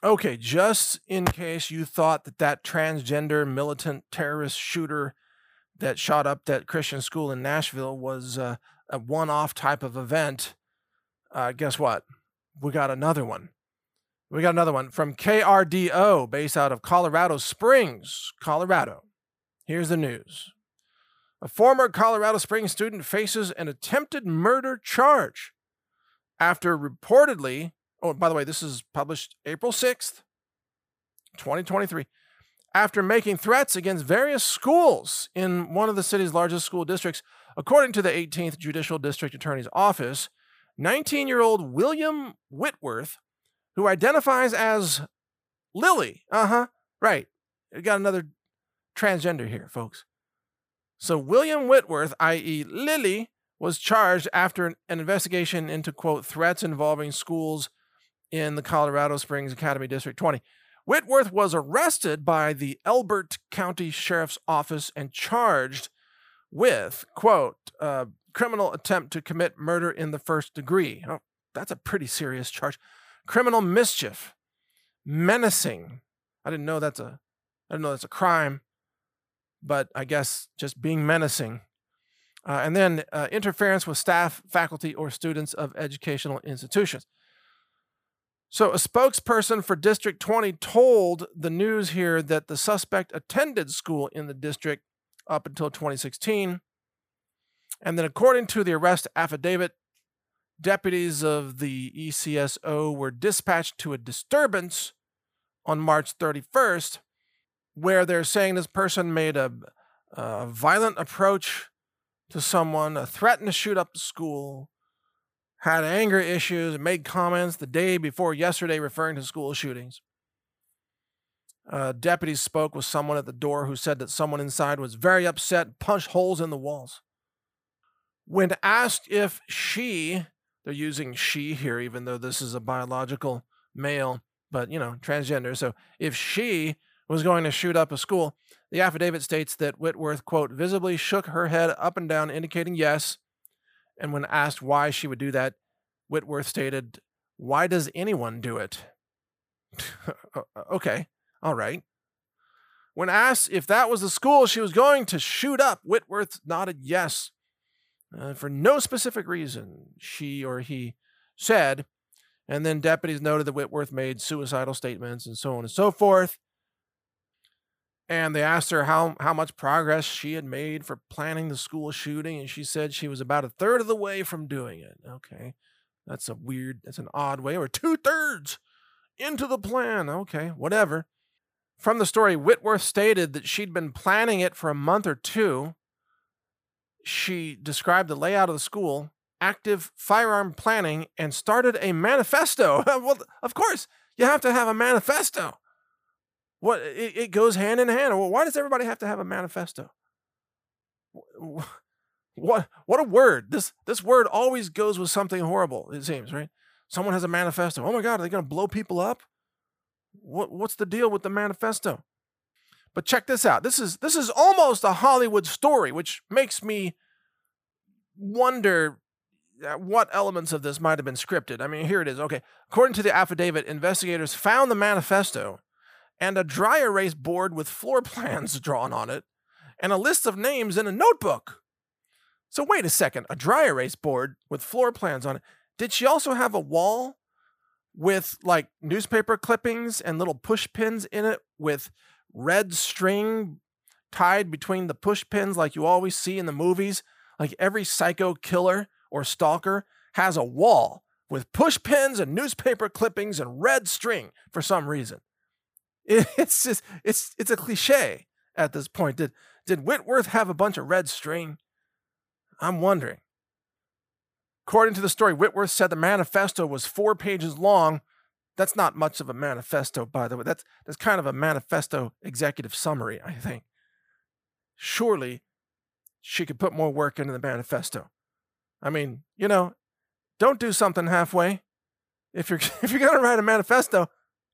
Okay, just in case you thought that that transgender militant terrorist shooter that shot up that Christian school in Nashville was a one-off type of event, guess what? We got another one. We got another one from KRDO, based out of Colorado Springs, Colorado. Here's the news. A former Colorado Springs student faces an attempted murder charge after reportedly, oh, by the way, this is published April 6th, 2023, after making threats against various schools in one of the city's largest school districts. According to the 18th Judicial District Attorney's Office, 19-year-old William Whitworth, who identifies as Lily, right, we got another transgender here, folks. So William Whitworth, i.e. Lily, was charged after an investigation into, quote, threats involving schools in the Colorado Springs Academy District 20. Whitworth was arrested by the Elbert County Sheriff's Office and charged with, quote, criminal attempt to commit murder in the first degree. Oh, that's a pretty serious charge. Criminal mischief, menacing. I didn't know that's a crime, but I guess just being menacing. And then interference with staff, faculty, or students of educational institutions. So a spokesperson for District 20 told the news here that the suspect attended school in the district up until 2016. And then according to the arrest affidavit, deputies of the ECSO were dispatched to a disturbance on March 31st, where they're saying this person made a violent approach to someone, threatened to shoot up the school, had anger issues, and made comments the day before yesterday referring to school shootings. Deputies spoke with someone at the door who said that someone inside was very upset, punched holes in the walls. When asked if she, they're using she here, even though this is a biological male, but, transgender. So if she was going to shoot up a school, the affidavit states that Whitworth, quote, visibly shook her head up and down, indicating yes. And when asked why she would do that, Whitworth stated, why does anyone do it? Okay, all right. When asked if that was the school she was going to shoot up, Whitworth nodded yes. For no specific reason, she or he said. And then deputies noted that Whitworth made suicidal statements and so on and so forth. And they asked her how much progress she had made for planning the school shooting, and she said she was about a third of the way from doing it. Okay, that's an odd way, or 2/3 into the plan. Okay, whatever. From the story, Whitworth stated that she'd been planning it for a month or two. She described the layout of the school, active firearm planning, and started a manifesto. Well, of course, you have to have a manifesto. What it goes hand in hand. Well, why does everybody have to have a manifesto? What a word. This word always goes with something horrible, it seems, right? Someone has a manifesto. Oh my God, are they going to blow people up? What's the deal with the manifesto? But check this out. This is almost a Hollywood story, which makes me wonder what elements of this might have been scripted. I mean, here it is. Okay. According to the affidavit, investigators found the manifesto and a dry erase board with floor plans drawn on it, and a list of names in a notebook. So wait a second, a dry erase board with floor plans on it. Did she also have a wall with like newspaper clippings and little push pins in it with red string tied between the push pins like you always see in the movies? Like every psycho killer or stalker has a wall with push pins and newspaper clippings and red string for some reason. It's just, it's a cliche at this point. Did Whitworth have a bunch of red string? I'm wondering. According to the story, Whitworth said the manifesto was 4 pages long. That's not much of a manifesto, by the way. That's kind of a manifesto executive summary, I think. Surely she could put more work into the manifesto. I mean, don't do something halfway. If you're going to write a manifesto,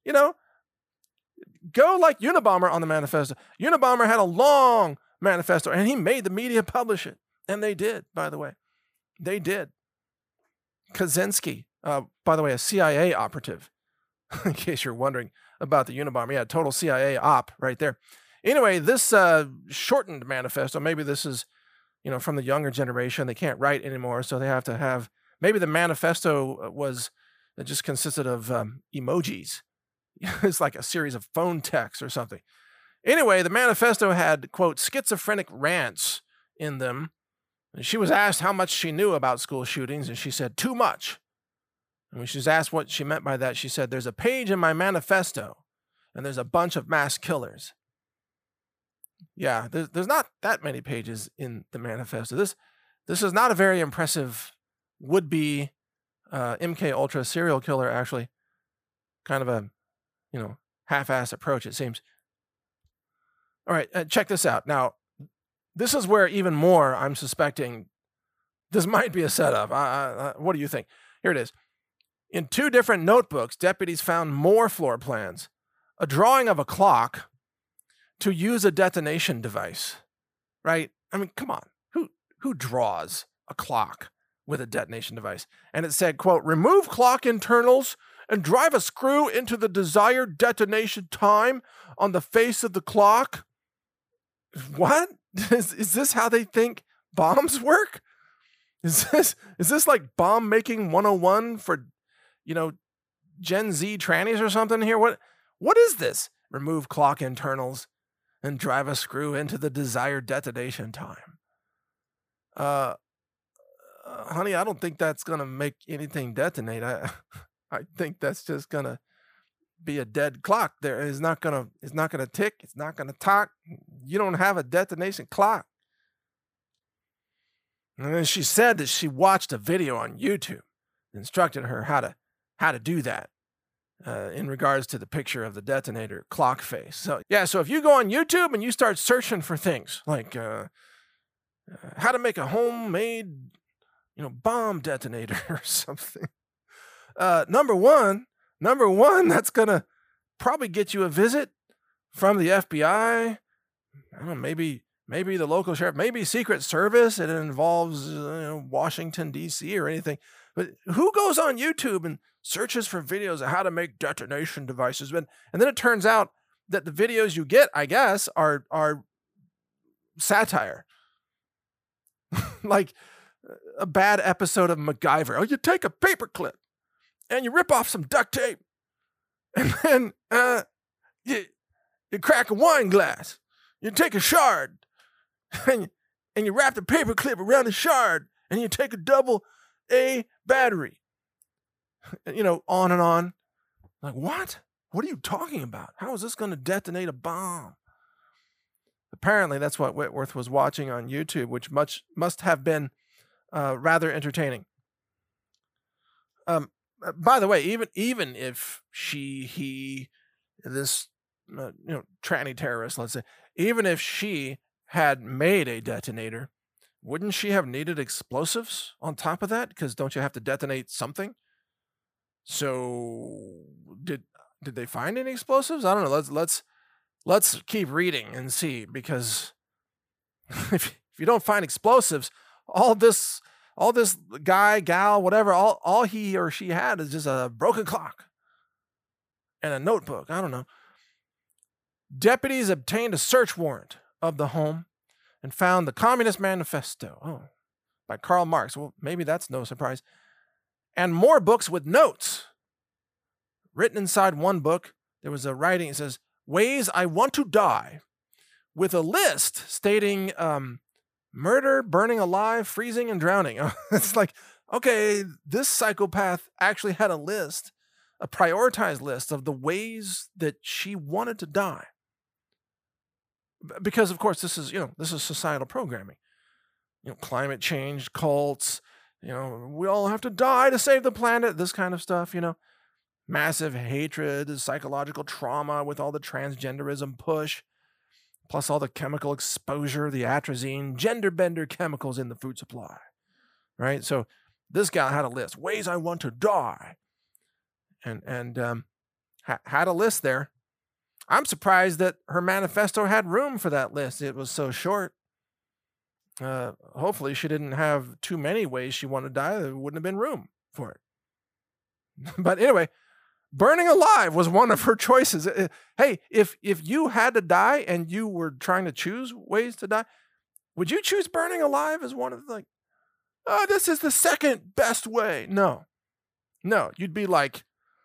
go like Unabomber on the manifesto. Unabomber had a long manifesto, and he made the media publish it. And they did, by the way. They did. Kaczynski, by the way, a CIA operative. in case you're wondering about the Unabomber. Yeah, total CIA op right there. Anyway, this shortened manifesto, maybe this is, from the younger generation. They can't write anymore, so they have to have, maybe the manifesto it just consisted of emojis. It's like a series of phone texts or something. Anyway, the manifesto had, quote, schizophrenic rants in them. And she was asked how much she knew about school shootings, and she said, too much. And when she was asked what she meant by that, she said, there's a page in my manifesto, and there's a bunch of mass killers. Yeah, there's not that many pages in the manifesto. This is not a very impressive would-be MK Ultra serial killer, actually. Kind of a, half-ass approach, it seems. All right, check this out. Now, this is where even more I'm suspecting this might be a setup. What do you think? Here it is. In 2 different notebooks, deputies found more floor plans, a drawing of a clock to use a detonation device, right? I mean, come on. Who draws a clock with a detonation device? And it said, quote, remove clock internals and drive a screw into the desired detonation time on the face of the clock. What? Is this how they think bombs work? Is this like bomb making 101 for, Gen Z trannies or something here? What is this? Remove clock internals and drive a screw into the desired detonation time. Honey, I don't think that's gonna make anything detonate. I think that's just gonna be a dead clock. It's not gonna tick. It's not gonna talk. You don't have a detonation clock. And then she said that she watched a video on YouTube, instructed her how to do that in regards to the picture of the detonator clock face. So yeah, so if you go on YouTube and you start searching for things like how to make a homemade, bomb detonator or something, number one, that's gonna probably get you a visit from the FBI. I don't know, maybe the local sheriff, maybe Secret Service. It involves Washington D.C. or anything. But who goes on YouTube and searches for videos of how to make detonation devices? And then it turns out that the videos you get, I guess, are satire, like a bad episode of MacGyver. Oh, you take a paperclip and you rip off some duct tape, and then you crack a wine glass. You take a shard, and you wrap the paperclip around the shard, and you take a double A battery. On and on. Like, what? What are you talking about? How is this going to detonate a bomb? Apparently, that's what Whitworth was watching on YouTube, which must have been rather entertaining. By the way, even if this tranny terrorist, let's say, even if she had made a detonator, wouldn't she have needed explosives on top of that? Because don't you have to detonate something? So did they find any explosives? I don't know. Let's keep reading and see, because if you don't find explosives, all this guy, gal, whatever, all he or she had is just a broken clock and a notebook. I don't know. Deputies obtained a search warrant of the home and found the Communist Manifesto, by Karl Marx. Well, maybe that's no surprise. And more books with notes. Written inside one book, there was a writing, it says, Ways I Want to Die, with a list stating murder, burning alive, freezing, and drowning. It's like, okay, this psychopath actually had a list, a prioritized list of the ways that she wanted to die. Because, of course, this is societal programming. Climate change, cults, we all have to die to save the planet, this kind of stuff, Massive hatred, psychological trauma with all the transgenderism push, plus all the chemical exposure, the atrazine, gender bender chemicals in the food supply, right? So this guy had a list, ways I want to die, and had a list there. I'm surprised that her manifesto had room for that list. It was so short. Hopefully she didn't have too many ways she wanted to die. There wouldn't have been room for it. But anyway, Burning alive was one of her choices. Hey, if you had to die and you were trying to choose ways to die, would you choose burning alive as one of the, like, oh, this is the second best way? No. You'd be like,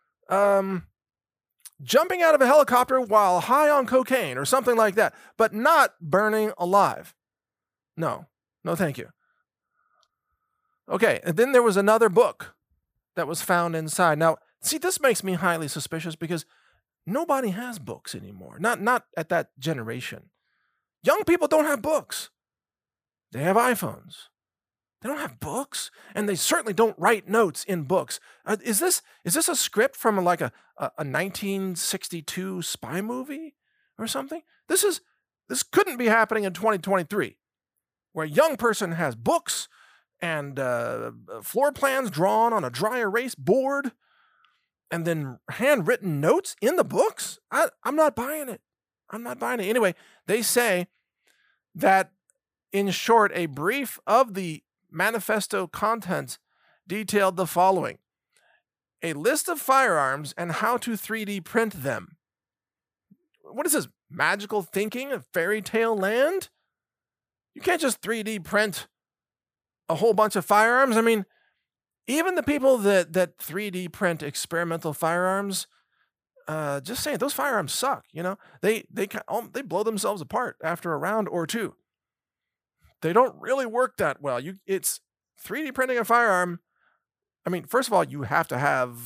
jumping out of a helicopter while high on cocaine or something like that, but not burning alive. No, thank you. Okay, and then there was another book that was found inside. Now, see, this makes me highly suspicious because nobody has books anymore. Not at that generation. Young people don't have books. They have iPhones. They don't have books, and they certainly don't write notes in books. Is this a script from like a 1962 spy movie or something? This couldn't be happening in 2023, where a young person has books and floor plans drawn on a dry erase board, and then handwritten notes in the books. I'm not buying it. Anyway, they say that, in short, a brief of the manifesto contents detailed the following: a list of firearms and how to 3D print them. What is this? Magical thinking of fairy tale land? You can't just 3D print a whole bunch of firearms. I mean, even the people that 3D print experimental firearms, just saying, those firearms suck. They blow themselves apart after a round or two. They don't really work that well. It's 3D printing a firearm. I mean, first of all, you have to have,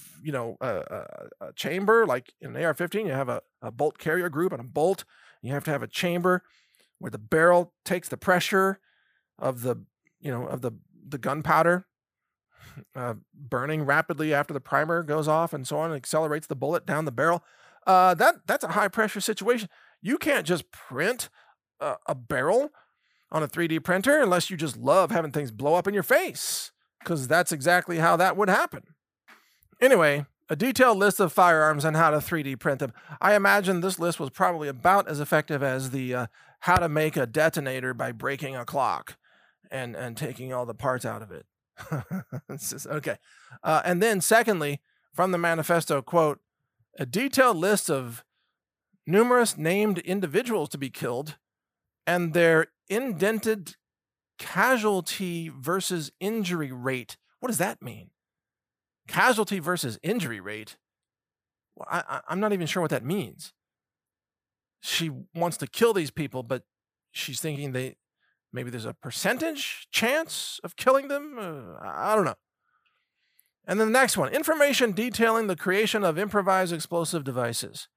a chamber. Like in an AR-15, you have a bolt carrier group and a bolt. You have to have a chamber where the barrel takes the pressure of the gunpowder, burning rapidly after the primer goes off and so on, and accelerates the bullet down the barrel. That's a high pressure situation. You can't just print a barrel on a 3D printer unless you just love having things blow up in your face, because that's exactly how that would happen. Anyway, a detailed list of firearms and how to 3D print them. I imagine this list was probably about as effective as the how to make a detonator by breaking a clock and taking all the parts out of it. Okay. And then secondly, from the manifesto, quote, a detailed list of numerous named individuals to be killed and their indented casualty versus injury rate. What does that mean? Casualty versus injury rate? Well, I'm not even sure what that means. She wants to kill these people, but she's thinking maybe there's a percentage chance of killing them. I don't know. And then the next one, information detailing the creation of improvised explosive devices.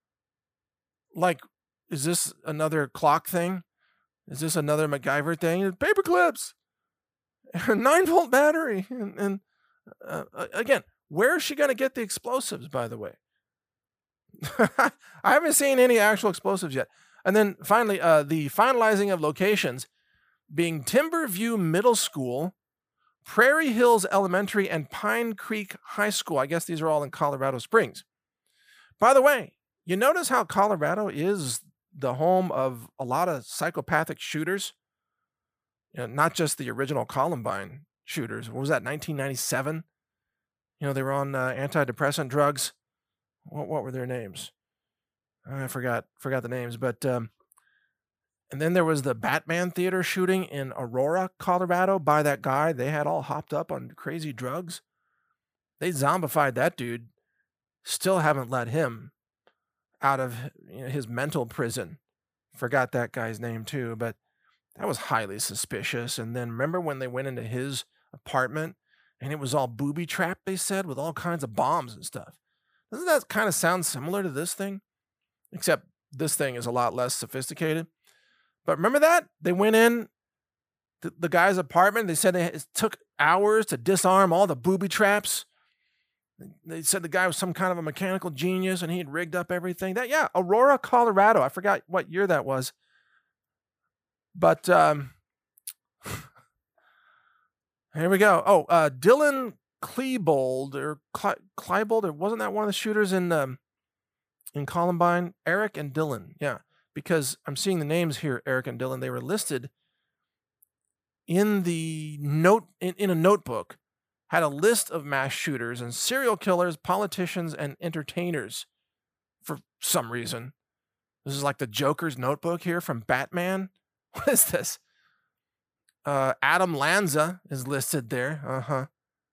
Like, is this another clock thing? Is this another MacGyver thing? Paper clips, 9-volt battery. And again, where is she going to get the explosives, by the way? I haven't seen any actual explosives yet. And then finally, the finalizing of locations being Timberview Middle School, Prairie Hills Elementary, and Pine Creek High School. I guess these are all in Colorado Springs. By the way, you notice how Colorado is the home of a lot of psychopathic shooters? Not just the original Columbine shooters. What was that, 1997? They were on antidepressant drugs. What were their names? I forgot the names, but and then there was the Batman Theater shooting in Aurora, Colorado, by that guy they had all hopped up on crazy drugs. They zombified that dude. Still haven't let him out of his mental prison. Forgot that guy's name too, but that was highly suspicious. And then remember when they went into his apartment and it was all booby trapped, they said, with all kinds of bombs and stuff. Doesn't that kind of sound similar to this thing? Except this thing is a lot less sophisticated. But remember that? They went in the guy's apartment. They said it took hours to disarm all the booby traps. They said the guy was some kind of a mechanical genius and he had rigged up everything. Aurora, Colorado. I forgot what year that was. But here we go. Oh, Dylan Klebold or Klebold, or wasn't that one of the shooters in Columbine? Eric and Dylan, yeah. Because I'm seeing the names here, Eric and Dylan. They were listed in the note in a notebook had a list of mass shooters and serial killers, politicians, and entertainers for some reason. This is like the Joker's notebook here from Batman. What is this? Adam Lanza is listed there.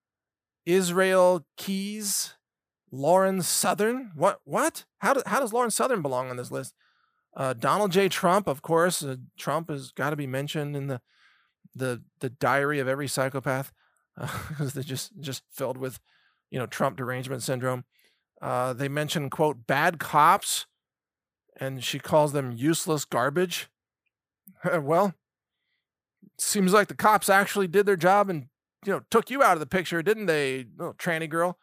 Israel Keys, Lauren Southern. What? How does Lauren Southern belong on this list? Donald J. Trump, of course. Trump has got to be mentioned in the diary of every psychopath, because they're just filled with, Trump derangement syndrome. They mention, quote, bad cops, and she calls them useless garbage. Well, seems like the cops actually did their job and, took you out of the picture, didn't they, little tranny girl?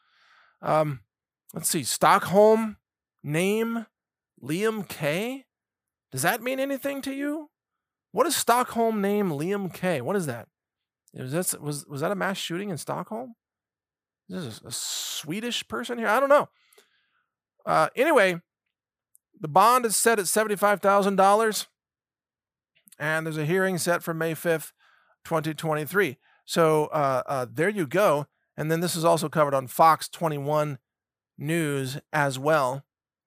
Let's see, Stockholm name Liam K. Does that mean anything to you? What is Stockholm name Liam K? What is that? Was that a mass shooting in Stockholm? Is this a Swedish person here? I don't know. Anyway, the bond is set at $75,000, and there's a hearing set for May 5th, 2023. So there you go. And then this is also covered on Fox 21 News as well.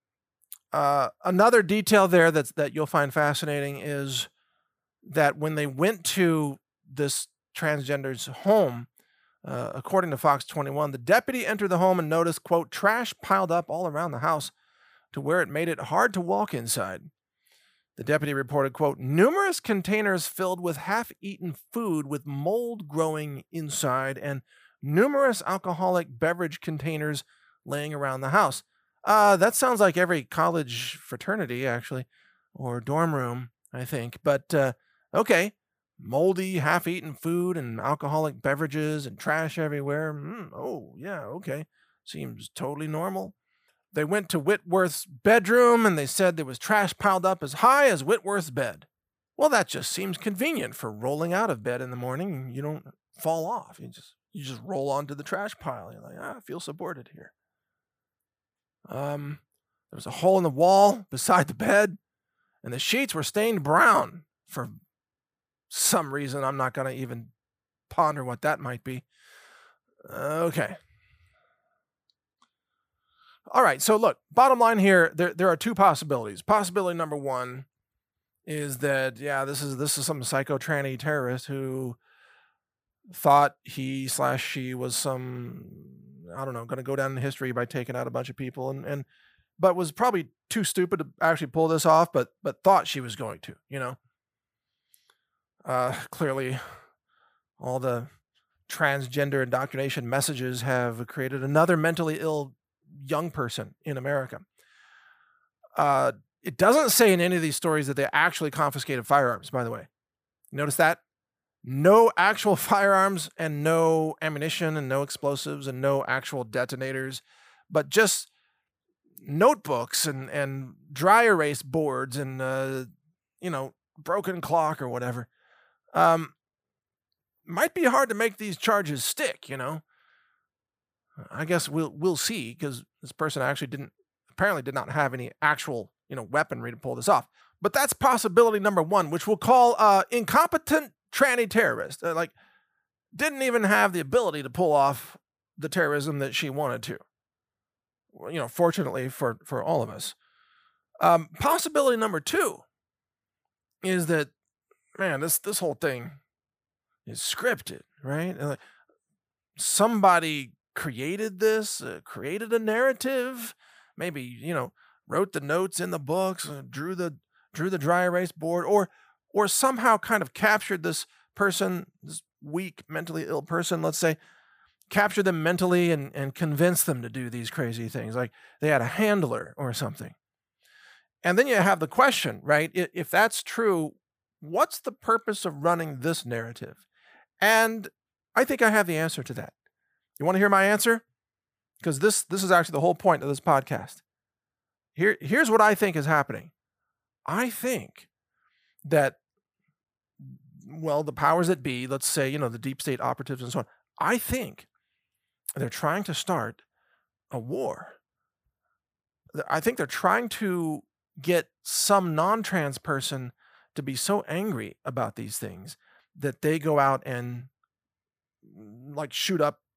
Another detail there that you'll find fascinating is that when they went to this transgender's home, according to Fox 21, the deputy entered the home and noticed, quote, trash piled up all around the house to where it made it hard to walk inside. The deputy reported, quote, numerous containers filled with half-eaten food with mold growing inside and numerous alcoholic beverage containers laying around the house. That sounds like every college fraternity, actually, or dorm room, I think. But, okay, moldy, half-eaten food and alcoholic beverages and trash everywhere. Oh, yeah, okay. Seems totally normal. They went to Whitworth's bedroom, and they said there was trash piled up as high as Whitworth's bed. Well, that just seems convenient for rolling out of bed in the morning. You don't fall off. You just roll onto the trash pile. You're like, I feel supported here. There was a hole in the wall beside the bed, and the sheets were stained brown for some reason. I'm not going to even ponder what that might be. Okay. All right, so look, bottom line here, there are two possibilities. Possibility number one is that, this is some psycho tranny terrorist who thought he/she was some, going to go down in history by taking out a bunch of people, but was probably too stupid to actually pull this off, but thought she was going to, Clearly, all the transgender indoctrination messages have created another mentally ill young person in America. It doesn't say in any of these stories that they actually confiscated firearms, by the way. Notice that? No actual firearms and no ammunition and no explosives and no actual detonators, but just notebooks and dry erase boards and, broken clock or whatever. Might be hard to make these charges stick, I guess we'll see, because this person apparently did not have any actual, weaponry to pull this off. But that's possibility number one, which we'll call incompetent tranny terrorist. Didn't even have the ability to pull off the terrorism that she wanted to. Fortunately for all of us. Possibility number two is that, man, this whole thing is scripted, right? Somebody created this, created a narrative, maybe, wrote the notes in the books, drew the dry erase board, or somehow kind of captured this person, this weak, mentally ill person, let's say, captured them mentally and convinced them to do these crazy things. Like they had a handler or something. And then you have the question, right? If that's true, what's the purpose of running this narrative? And I think I have the answer to that. You want to hear my answer? Because this is actually the whole point of this podcast. Here's what I think is happening. I think that, the powers that be, let's say, the deep state operatives and so on, I think they're trying to start a war. I think they're trying to get some non-trans person to be so angry about these things that they go out and shoot up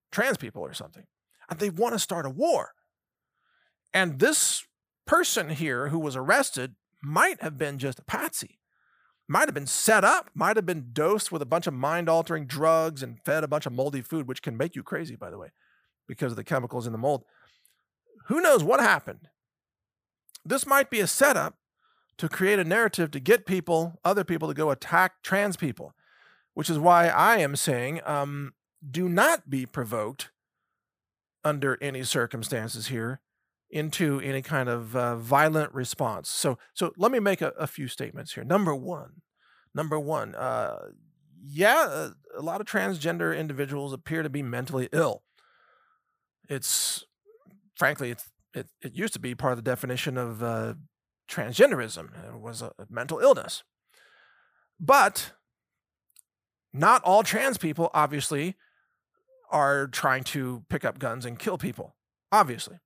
trans people or something. And they want to start a war. And this person here who was arrested might have been just a patsy, might have been set up, might have been dosed with a bunch of mind-altering drugs and fed a bunch of moldy food, which can make you crazy, by the way, because of the chemicals in the mold. Who knows what happened? This might be a setup to create a narrative to get other people to go attack trans people, which is why I am saying do not be provoked under any circumstances here into any kind of violent response. So let me make a few statements here. Number one, a lot of transgender individuals appear to be mentally ill. Frankly, it used to be part of the definition of transgenderism. It was a mental illness. But not all trans people, obviously, are trying to pick up guns and kill people, obviously.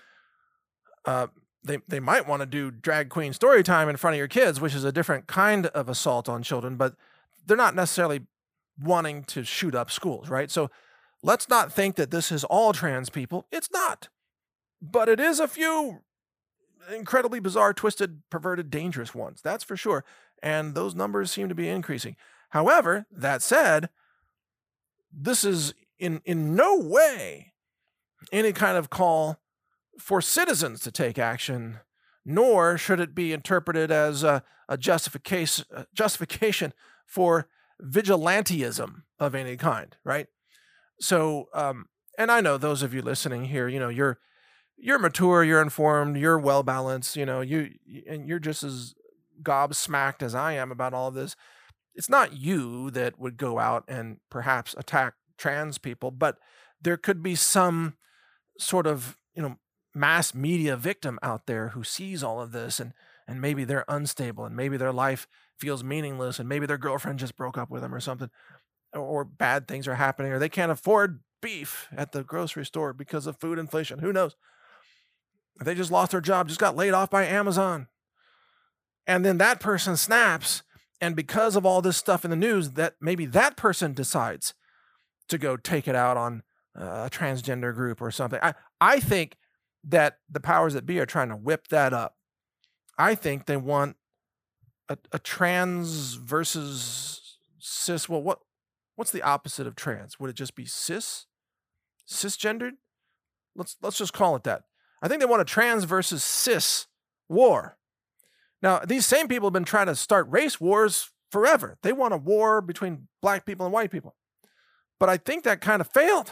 They might want to do drag queen story time in front of your kids, which is a different kind of assault on children, but they're not necessarily wanting to shoot up schools, right? So let's not think that this is all trans people. It's not. But it is a few incredibly bizarre, twisted, perverted, dangerous ones. That's for sure. And those numbers seem to be increasing. However, that said, this is in no way any kind of call for citizens to take action, nor should it be interpreted as a justification for vigilantism of any kind, right? So, and I know those of you listening here, you're mature, you're informed, you're well balanced, and you're just as gobsmacked as I am about all of this. It's not you that would go out and perhaps attack trans people, but there could be some sort of, mass media victim out there who sees all of this and maybe they're unstable and maybe their life feels meaningless and maybe their girlfriend just broke up with them or something, or bad things are happening, or they can't afford beef at the grocery store because of food inflation. Who knows? They just lost their job, just got laid off by Amazon. And then that person snaps. And because of all this stuff in the news, that maybe that person decides to go take it out on a transgender group or something. I think that the powers that be are trying to whip that up. I think they want a trans versus cis. Well, what's the opposite of trans? Would it just be cisgendered? Let's just call it that. I think they want a trans versus cis war. Now, these same people have been trying to start race wars forever. They want a war between black people and white people. But I think that kind of failed.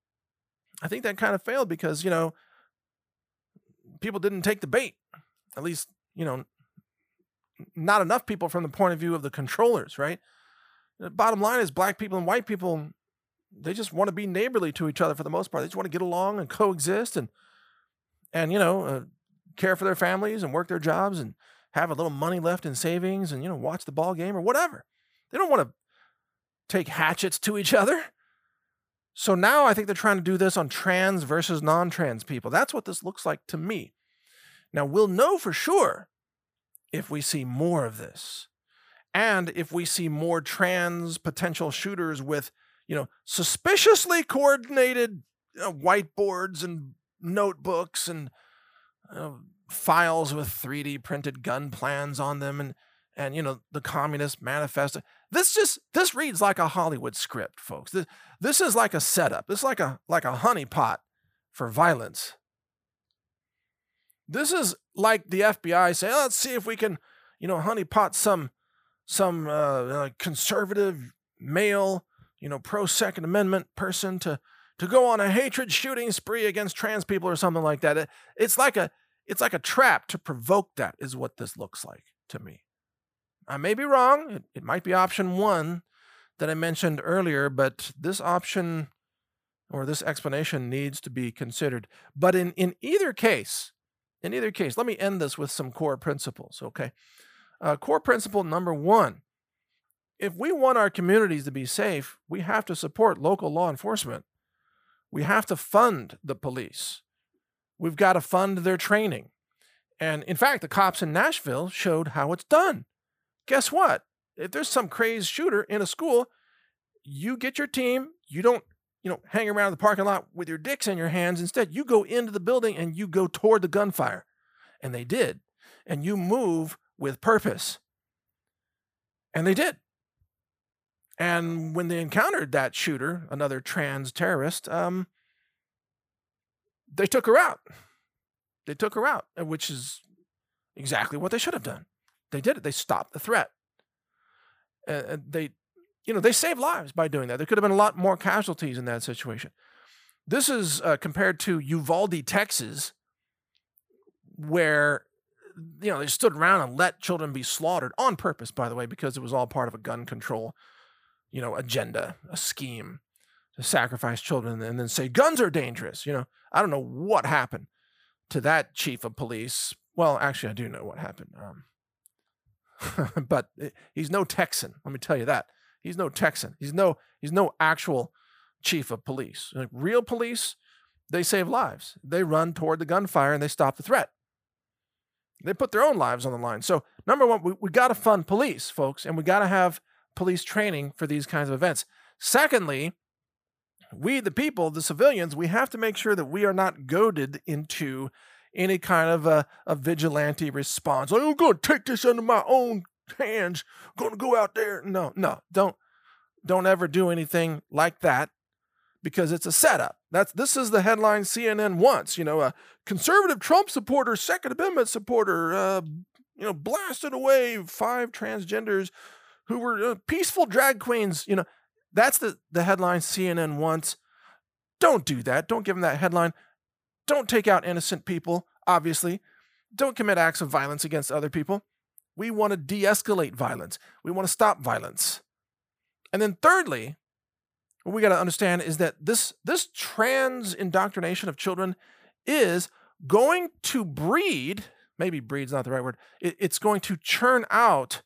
Because, people didn't take the bait. At least, not enough people from the point of view of the controllers, right? The bottom line is black people and white people, they just want to be neighborly to each other for the most part. They just want to get along and coexist and care for their families and work their jobs and have a little money left in savings and, watch the ball game or whatever. They don't want to take hatchets to each other. So now I think they're trying to do this on trans versus non-trans people. That's what this looks like to me. Now, we'll know for sure if we see more of this and if we see more trans potential shooters with, suspiciously coordinated whiteboards and notebooks and files with 3D printed gun plans on them and the Communist Manifesto. This reads like a Hollywood script, folks. This is like a setup. This is like a honeypot for violence. This is like the FBI saying, let's see if we can, honeypot some conservative male, pro-Second Amendment person to go on a hatred shooting spree against trans people or something like that. It's like a trap to provoke that is what this looks like to me. I may be wrong. It might be option one that I mentioned earlier, but this option or this explanation needs to be considered. But in either case, let me end this with some core principles, okay? Core principle number one, if we want our communities to be safe, we have to support local law enforcement. We have to fund the police. We've got to fund their training. And in fact, the cops in Nashville showed how it's done. Guess what? If there's some crazed shooter in a school, you get your team, you don't hang around the parking lot with your dicks in your hands. Instead, you go into the building and you go toward the gunfire. And they did. And you move with purpose. And they did. And when they encountered that shooter, another trans terrorist, they took her out. They took her out, which is exactly what they should have done. They did it. They stopped the threat. They saved lives by doing that. There could have been a lot more casualties in that situation. This is compared to Uvalde, Texas, where they stood around and let children be slaughtered on purpose, by the way, because it was all part of a gun control, agenda, a scheme to sacrifice children and then say guns are dangerous. I don't know what happened to that chief of police. Well, actually, I do know what happened. But he's no Texan. Let me tell you that. He's no Texan. He's no actual chief of police. Like real police, they save lives. They run toward the gunfire and they stop the threat. They put their own lives on the line. So number one, we got to fund police, folks, and we got to have police training for these kinds of events. Secondly, we, the people, the civilians, we have to make sure that we are not goaded into any kind of a vigilante response. Like, I'm going to take this under my own hands. I'm going to go out there. No, don't ever do anything like that, because it's a setup. This is the headline CNN wants. A conservative Trump supporter, Second Amendment supporter, blasted away 5 transgenders who were peaceful drag queens. That's the headline CNN wants. Don't do that. Don't give them that headline. Don't take out innocent people, obviously. Don't commit acts of violence against other people. We want to de-escalate violence. We want to stop violence. And then thirdly, what we got to understand is that this trans indoctrination of children is going to breed, maybe breed's not the right word, it's going to churn out,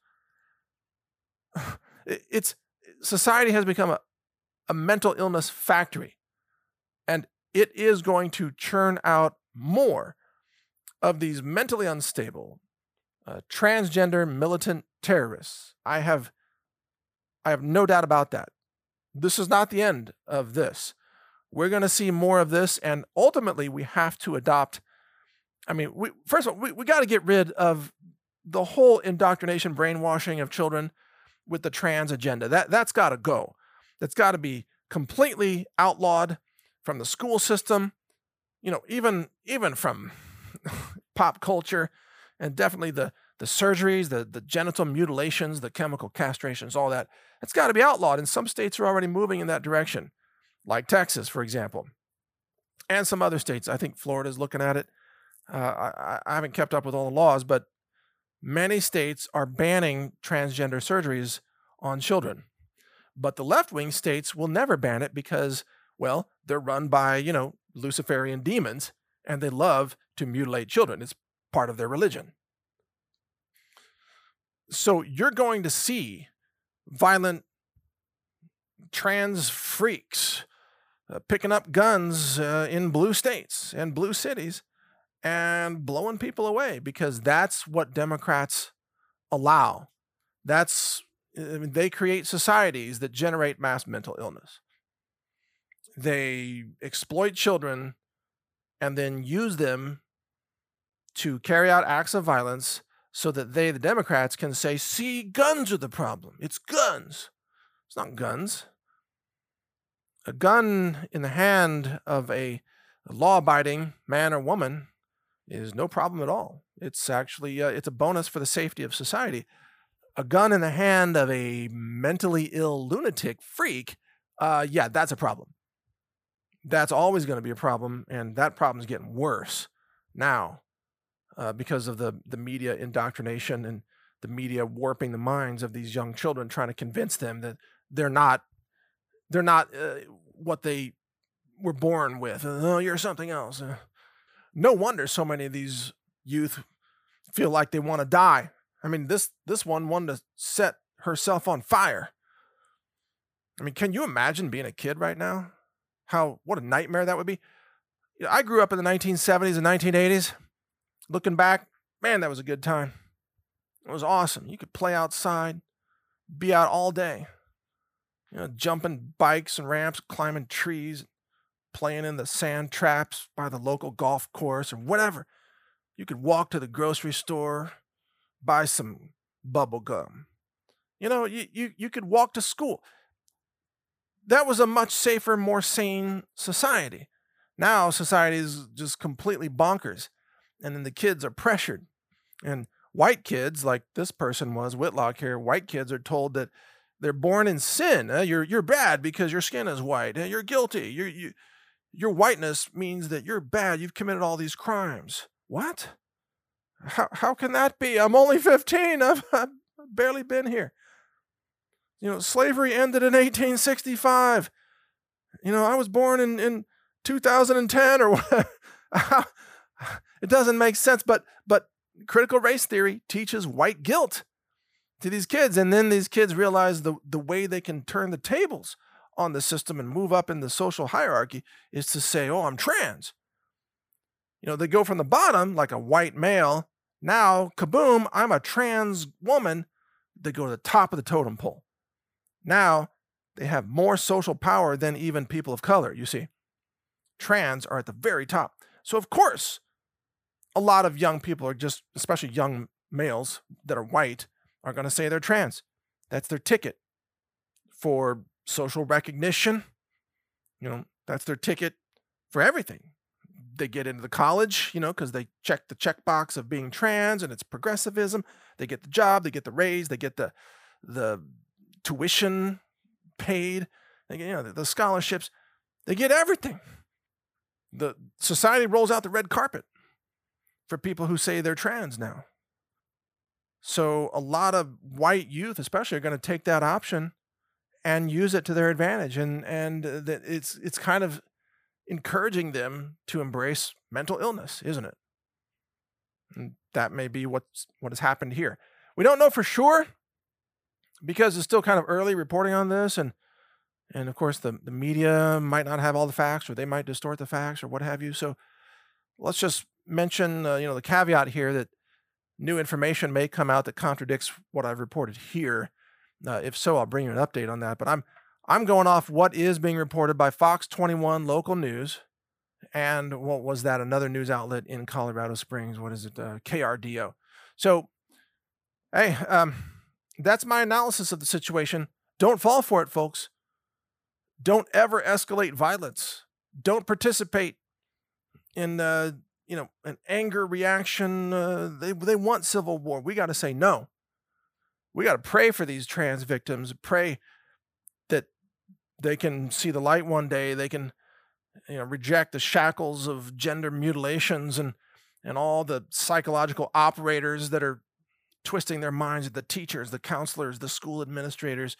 society has become a mental illness factory. And it is going to churn out more of these mentally unstable, transgender militant terrorists. I have no doubt about that. This is not the end of this. We're going to see more of this, and ultimately we have to adopt. First of all, we got to get rid of the whole indoctrination, brainwashing of children with the trans agenda. That's got to go. That's got to be completely outlawed from the school system, even from pop culture, and definitely the surgeries, the genital mutilations, the chemical castrations, all that. It's got to be outlawed, and some states are already moving in that direction, like Texas, for example, and some other states. I think Florida's looking at it. I haven't kept up with all the laws, but many states are banning transgender surgeries on children. But the left-wing states will never ban it because, well, they're run by, Luciferian demons, and they love to mutilate children. It's part of their religion. So you're going to see violent trans freaks picking up guns in blue states and blue cities and blowing people away, because that's what Democrats allow. They create societies that generate mass mental illness. They exploit children and then use them to carry out acts of violence so that they, the Democrats, can say, see, guns are the problem. It's guns. It's not guns. A gun in the hand of a law-abiding man or woman is no problem at all. It's actually, it's a bonus for the safety of society. A gun in the hand of a mentally ill lunatic freak, that's a problem. That's always going to be a problem, and that problem is getting worse now because of the media indoctrination and the media warping the minds of these young children, trying to convince them that they're not what they were born with. Oh, you're something else. No wonder so many of these youth feel like they want to die. This one wanted to set herself on fire. Can you imagine being a kid right now? What a nightmare that would be. I grew up in the 1970s and 1980s. Looking back, man, that was a good time. It was awesome. You could play outside, be out all day. jumping bikes and ramps, climbing trees, playing in the sand traps by the local golf course or whatever. You could walk to the grocery store, buy some bubble gum. You could walk to school. That was a much safer, more sane society. Now society is just completely bonkers. And then the kids are pressured. And white kids, like this person was, Whitlock here, white kids are told that they're born in sin. You're bad because your skin is white. You're guilty. Your whiteness means that you're bad. You've committed all these crimes. What? How can that be? I'm only 15. I've barely been here. Slavery ended in 1865. I was born in 2010 or what. It doesn't make sense, but critical race theory teaches white guilt to these kids, and then these kids realize the way they can turn the tables on the system and move up in the social hierarchy is to say, "Oh, I'm trans." They go from the bottom like a white male. Now, kaboom, I'm a trans woman. They go to the top of the totem pole. Now, they have more social power than even people of color, you see. Trans are at the very top. So, of course, a lot of young people are just, especially young males that are white, are going to say they're trans. That's their ticket for social recognition. That's their ticket for everything. They get into the college, because they check the checkbox of being trans and it's progressivism. They get the job, they get the raise, they get the tuition paid, they get, the scholarships, they get everything. The society rolls out the red carpet for people who say they're trans now. So a lot of white youth, especially, are going to take that option and use it to their advantage, and that it's kind of encouraging them to embrace mental illness, isn't it? And that may be what has happened here. We don't know for sure because it's still kind of early reporting on this, and of course the media might not have all the facts, or they might distort the facts, or what have you. So let's just mention the caveat here that new information may come out that contradicts what I've reported here. If so, I'll bring you an update on that. But I'm going off what is being reported by Fox 21 local news, and what was that? Another news outlet in Colorado Springs. What is it? KRDO. So, hey, that's my analysis of the situation. Don't fall for it, folks. Don't ever escalate violence. Don't participate in an anger reaction. They want civil war. We got to say no. We got to pray for these trans victims. Pray that they can see the light one day. They can, reject the shackles of gender mutilations and all the psychological operators that are twisting their minds, the teachers, the counselors, the school administrators,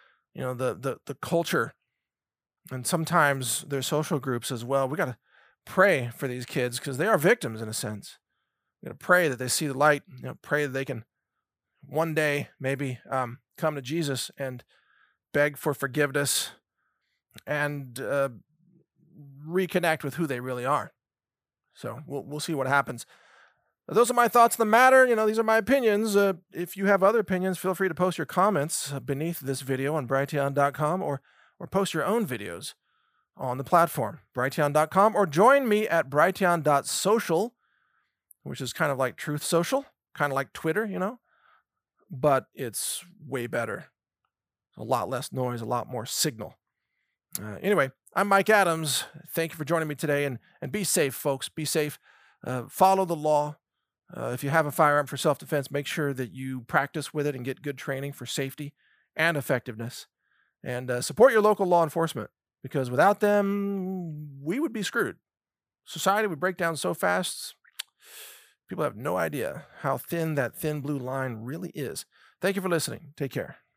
the culture, and sometimes their social groups as well. We got to pray for these kids because they are victims in a sense. We got to pray that they see the light. Pray that they can one day maybe come to Jesus and beg for forgiveness and reconnect with who they really are. So we'll see what happens. Those are my thoughts on the matter. These are my opinions. If you have other opinions, feel free to post your comments beneath this video on Brighteon.com or post your own videos on the platform, Brighteon.com, or join me at Brighteon.social, which is kind of like Truth Social, kind of like Twitter, but it's way better. A lot less noise, a lot more signal. Anyway, I'm Mike Adams. Thank you for joining me today, and be safe, folks. Be safe. Follow the law. If you have a firearm for self-defense, make sure that you practice with it and get good training for safety and effectiveness. And support your local law enforcement, because without them, we would be screwed. Society would break down so fast, people have no idea how thin that thin blue line really is. Thank you for listening. Take care.